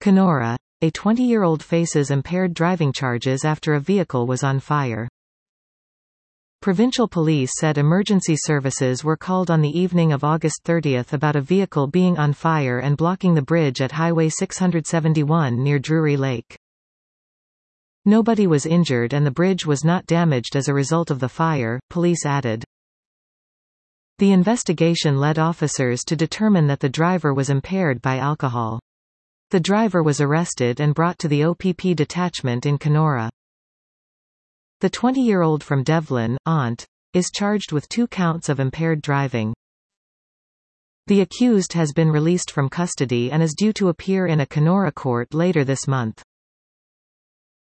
Kenora. A 20-year-old faces impaired driving charges after a vehicle was on fire. Provincial police said emergency services were called on the evening of August 30 about a vehicle being on fire and blocking the bridge at Highway 671 near Drury Lake. Nobody was injured and the bridge was not damaged as a result of the fire, police added. The investigation led officers to determine that the driver was impaired by alcohol. The driver was arrested and brought to the OPP detachment in Kenora. The 20-year-old from Devlin, Ont, is charged with 2 counts of impaired driving. The accused has been released from custody and is due to appear in a Kenora court later this month.